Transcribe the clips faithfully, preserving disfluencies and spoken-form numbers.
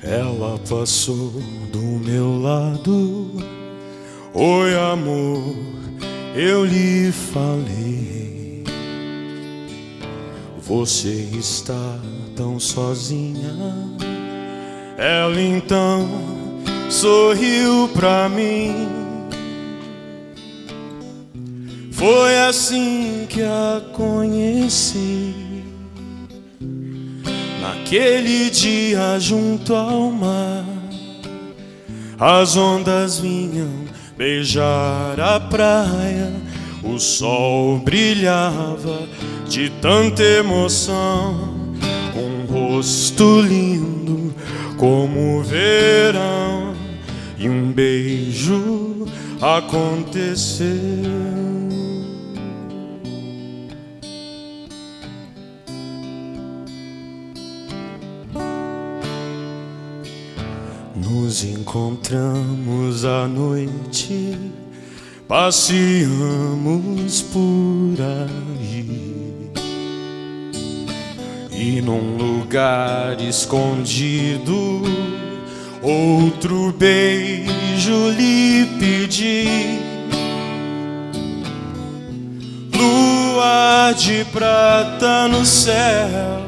Ela passou do meu lado. Oi, amor, eu lhe falei. Você está tão sozinha. Ela então sorriu pra mim. Foi assim que a conheci. Naquele dia junto ao mar, as ondas vinham beijar a praia. O sol brilhava de tanta emoção. Um rosto lindo como o verão. E um beijo aconteceu. Nos encontramos à noite, passeamos por aí. E num lugar escondido, outro beijo lhe pedi. Lua de prata no céu,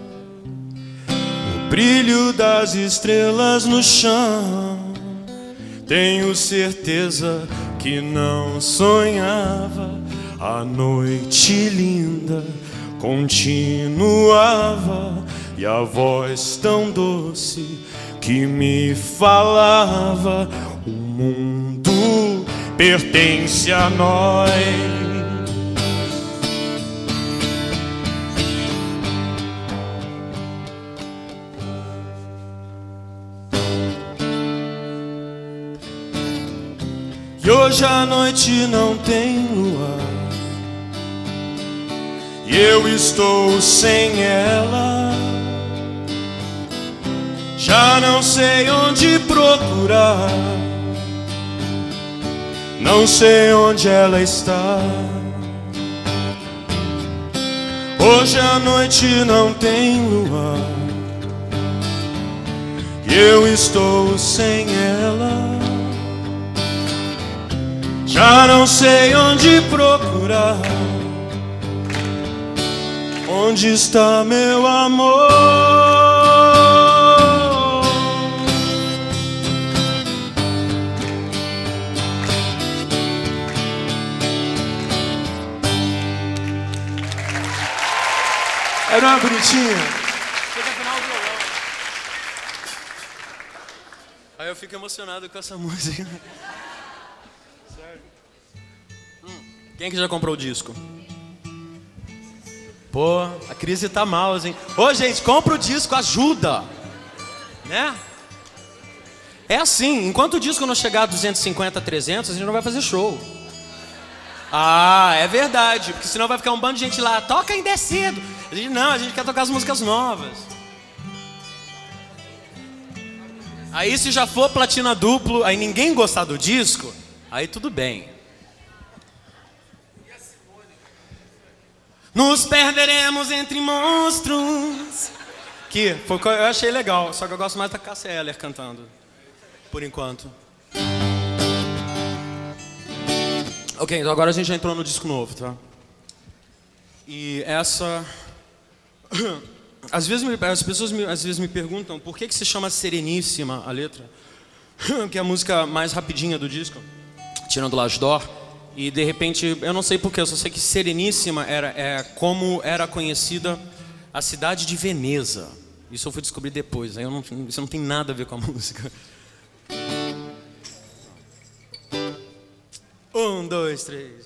brilho das estrelas no chão. Tenho certeza que não sonhava. A noite linda continuava. E a voz tão doce que me falava: o mundo pertence a nós. E hoje a noite não tem lua, e eu estou sem ela. Já não sei onde procurar, não sei onde ela está. Hoje a noite não tem lua, e eu estou sem ela. Já não sei onde procurar. Onde está meu amor? Era uma bonitinha. Chega afinal o violão. Aí eu fico emocionado com essa música. Quem é que já comprou o disco? Pô, a crise tá mal, hein? Ô, gente, compra o disco, ajuda! Né? É assim, enquanto o disco não chegar a duzentos e cinquenta, trezentos, a gente não vai fazer show. Ah, é verdade, porque senão vai ficar um bando de gente lá, toca em descido. A gente não, a gente quer tocar as músicas novas. Aí se já for platina duplo, aí ninguém gostar do disco, aí tudo bem. Nos perderemos entre monstros. Que foi o que eu achei legal. Só que eu gosto mais da Cássia Eller cantando, por enquanto. Ok, então agora a gente já entrou no disco novo, tá? E essa... Às vezes me, as pessoas me, às vezes me perguntam por que que se chama Sereníssima a letra. Que é a música mais rapidinha do disco, tirando L'Âge d'Or. E de repente, eu não sei porquê, eu só sei que Sereníssima era é, como era conhecida a cidade de Veneza. Isso eu fui descobrir depois, aí eu não, isso não tem nada a ver com a música. Um, dois, três...